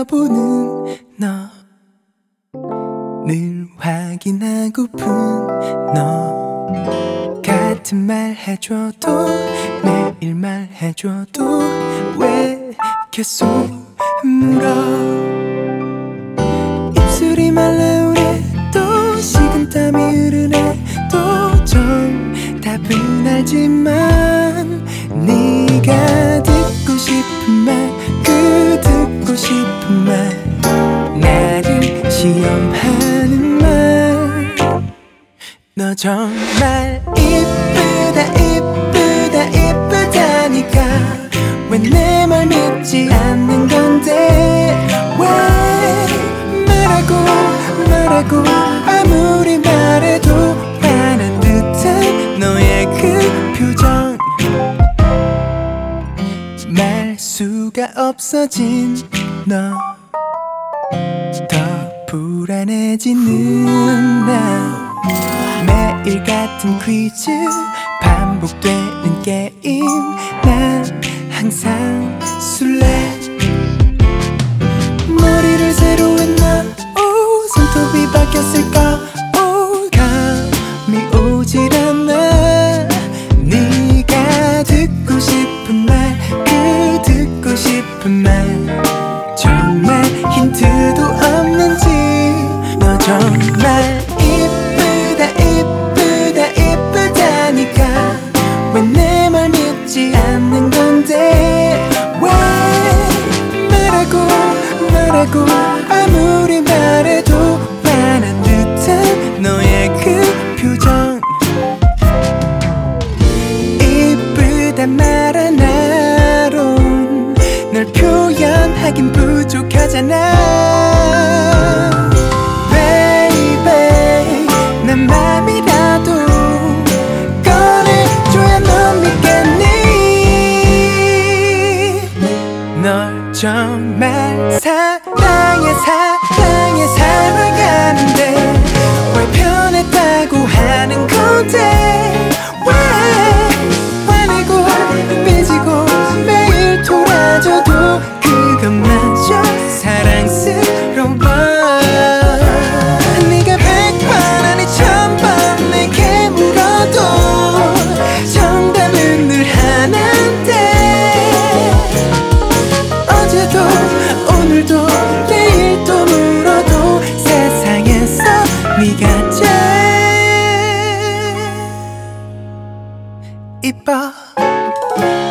바라보는 너, 늘 확인하고픈 너. 같은 말 해줘도 매일 말해줘도 왜 계속 물어. 입술이 말라오래 또 식은땀이 흐르네 또 정답은 알지만 네가 듣고 싶은 말 그 듣고 싶은 말 나를 시험하는 말. 너 정말 이쁘다 이쁘다 이쁘다니까 왜 내 말 믿지 않는 건데 왜 말하고 아무리 말해도 화난 듯한 너의 그 표정. 말 수가 없어진 너, 더 불안해지는 나. 매일 같은 퀴즈 반복되는 게임 난 항상 술래. 머리를 새로 했나 오 손톱이 바뀌었을까 오 감이 오질 않아. 네가 듣고 싶은 말 그 듣고 싶은 말 정말 힌트도 없는지. 너 정말 이쁘다 이쁘다 이쁘다니까 왜 내 말 믿지 않는 건데 왜 말하고 아무리 말해도 화난 듯한 너의 그 표정. 이쁘다 말 하나론 널 표현하긴 부족하잖아. Baby 난 맘이라도 꺼내줘야 넌 믿겠니. 널 정말 사랑해 살아가는데 왜 변했다고 하는 건데 왜 화내고 삐지고 매일 돌아줘도 그것마저 사랑스러워. 네가 100번 아니 1000번 내게 물어도 정답은 늘 하나인데 어제도 오늘도 내일 또 물어도 세상에서 네가 제일 이뻐.